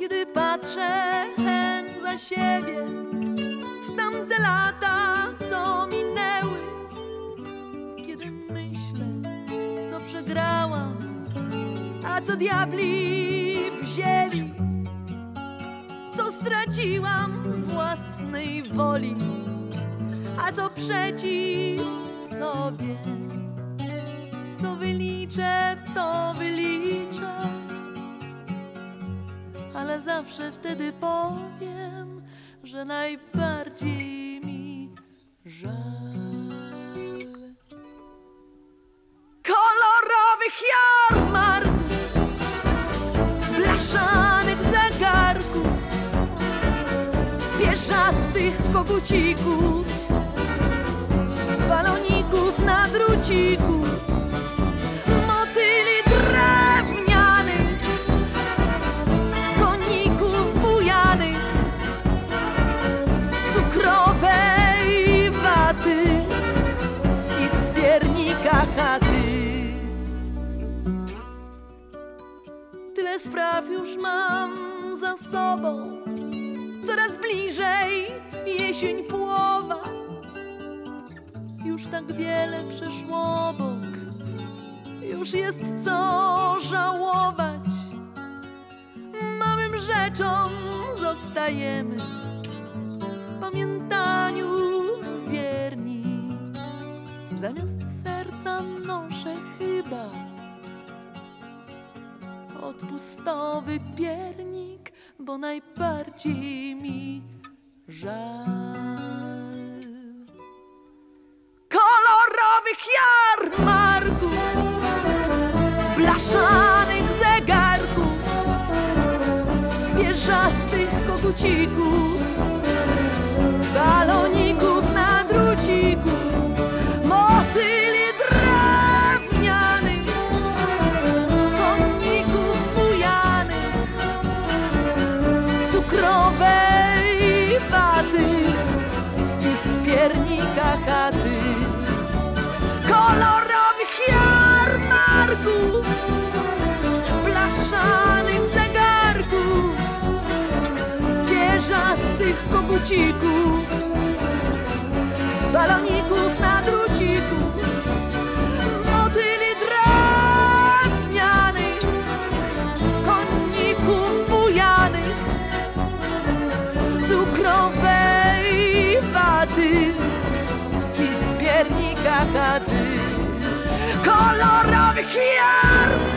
Gdy patrzę za siebie w tamte lata, co minęły, kiedy myślę, co przegrałam, a co diabli wzięli, co straciłam z własnej woli, a co przeciw sobie. Co wyliczę, to wyliczę, ale zawsze wtedy powiem, że najbardziej mi żal kolorowych jarmarków, blaszanych zegarków, pieszastych kogucików, baloników na druciku, motyli drewnianych, koników bujanych, cukrowej waty i z piernika chaty. Tyle spraw już mam za sobą, coraz bliżej jesień połowa. Już tak wiele przeszło obok, już jest co żałować. Małym rzeczom zostajemy w pamiętaniu wierni. Zamiast serca noszę chyba odpustowy piernik, bo najbardziej mi żal kolorowych jarmarków, blaszanych zegarków, pierzastych kogucików, baloników na druciku, motyli drewnianych, koników bujanych, cukrowej waty i z piernika chaty. Kolorowych jarmarków, blaszanych zegarków, pierzastych kogucików, baloników na druciku, motyli drewnianych, koników bujanych, cukrowej waty i z piernika chaty. Kolorowych jarmarków,